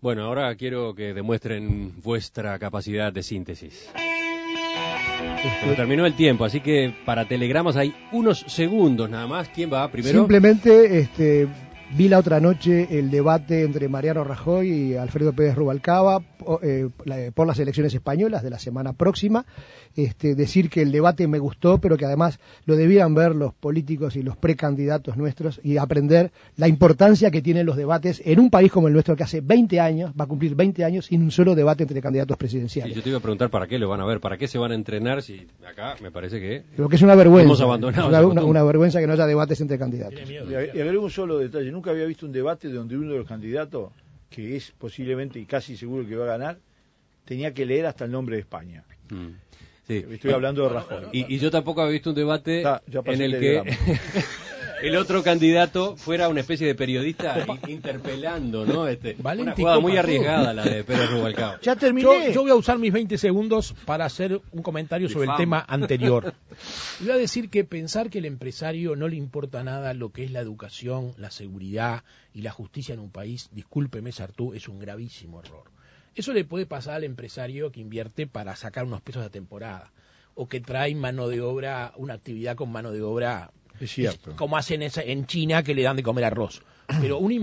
Bueno, ahora quiero que demuestren vuestra capacidad de síntesis. Pero terminó el tiempo, así que para telegramas hay unos segundos nada más. ¿Quién va primero? Simplemente vi la otra noche el debate entre Mariano Rajoy y Alfredo Pérez Rubalcaba por las elecciones españolas de la semana próxima. Decir que el debate me gustó, pero que además lo debían ver los políticos y los precandidatos nuestros y aprender la importancia que tienen los debates en un país como el nuestro, que hace 20 años, va a cumplir 20 años sin un solo debate entre candidatos presidenciales. Sí, yo te iba a preguntar para qué lo van a ver, para qué se van a entrenar, si acá me parece que... Creo que es una vergüenza. Hemos abandonado una vergüenza que no haya debates entre candidatos. Y agrego un solo detalle, nunca había visto un debate donde uno de los candidatos, que es posiblemente y casi seguro que va a ganar, tenía que leer hasta el nombre de España. Sí. Estoy hablando de Rajoy. Y yo tampoco había visto un debate en el telegrama. que el otro candidato fuera una especie de periodista interpelando, ¿no? Una jugada muy arriesgada la de Pérez Rubalcaba. Ya terminé. Yo voy a usar mis 20 segundos para hacer un comentario sobre el tema anterior. Voy a decir que pensar que al empresario no le importa nada lo que es la educación, la seguridad y la justicia en un país, discúlpeme Sartú, es un gravísimo error. Eso le puede pasar al empresario que invierte para sacar unos pesos de temporada, o que trae mano de obra, una actividad con mano de obra, es cierto, como hacen en China, que le dan de comer arroz. Pero un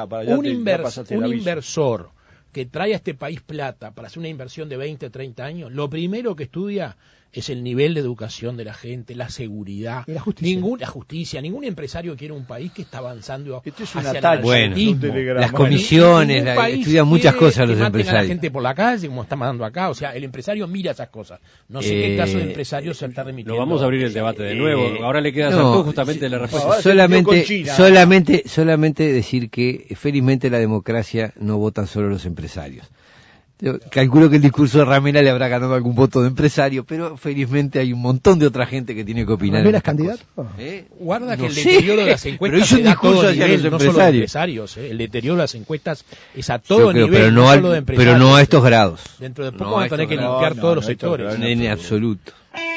inversor que trae a este país plata para hacer una inversión de 20, 30 años, lo primero que estudia es el nivel de educación de la gente, la seguridad, y la justicia. Ningún empresario quiere un país que está avanzando Esto es hacia una el nacionalismo. Las comisiones, estudian muchas cosas los empresarios. A la gente por la calle, como está mandando acá, o sea, el empresario mira esas cosas. No sé qué caso de empresario se está remitiendo. Lo vamos a abrir el debate de nuevo. Ahora le queda a Sartú justamente la respuesta. Solamente decir que felizmente la democracia no votan solo los empresarios. Yo calculo que el discurso de Ramela le habrá ganado algún voto de empresario, pero felizmente hay un montón de otra gente que tiene que opinar. ¿Ramela es candidato? Guarda que no el deterioro de las encuestas es a todo nivel, no solo de empresarios. El deterioro de las encuestas es a todo nivel, pero no solo de empresarios. Pero no a estos grados. Dentro de poco van a tener que limpiar todos los sectores. En absoluto.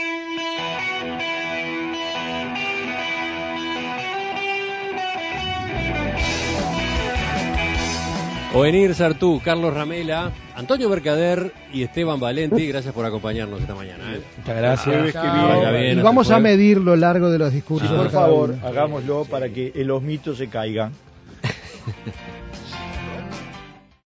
Ovenir Sartú, Carlos Ramela, Antonio Mercader y Esteban Valenti, gracias por acompañarnos esta mañana. Muchas gracias. Y vamos a medir lo largo de los discursos. Por favor, hagámoslo para que los mitos se caigan.